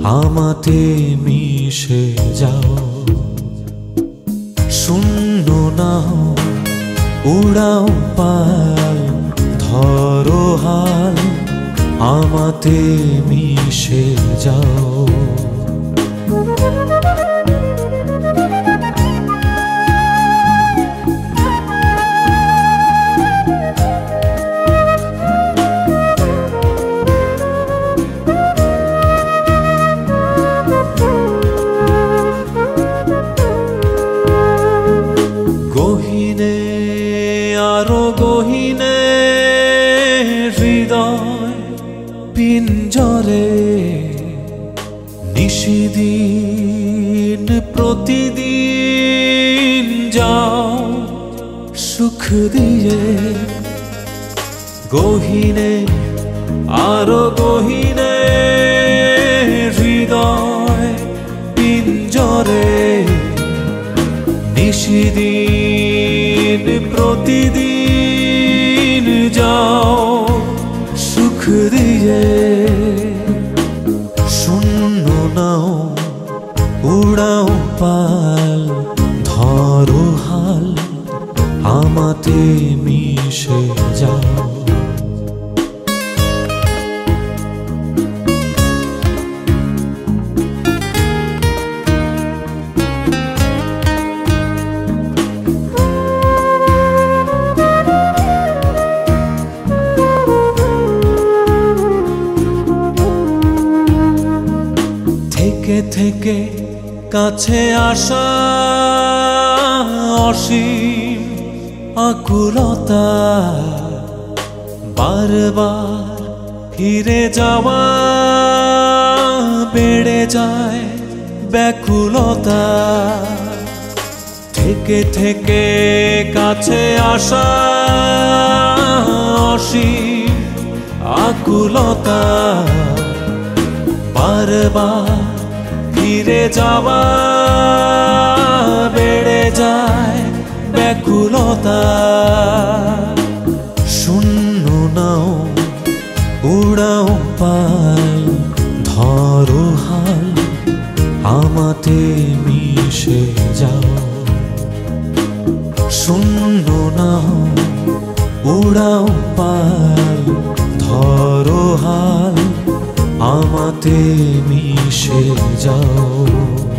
আমাতে মিশে যাও। শূন্য নাও, উড়াও পাল, ধরো হাল, আমাতে মিশে যাও। গহীনে আরো গহীনে হৃদয় পিঞ্জরে, নিশিদিন প্রতিদিন যাও সুখ দিয়ে। গহীনে আরো গহীনে হৃদয় পিঞ্জরে, নিশিদিন প্রতিদিন যাও সুখ দিয়ে। শূন্য নাও, উড়াও পাল, ধরো হাল, আমাতে মিশে যাও। থেকে থেকে কাছে আসা অসীম আকুলতা, বারবার ফিরে যাওয়া বেড়ে যায় ব্যাকুলতা। থেকে থেকে কাছে আসা অসীম আকুলতা, বারবার ফিরে যাওয়া বেড়ে যায় ব্যাকুলতা। শূন্য নাও, উড়াও পাল, ধরো হাল, আমাতে মিশে যাও। শূন্য নাও, উড়াও পাল, ধরো হাল, আমাতে মিশে যাও।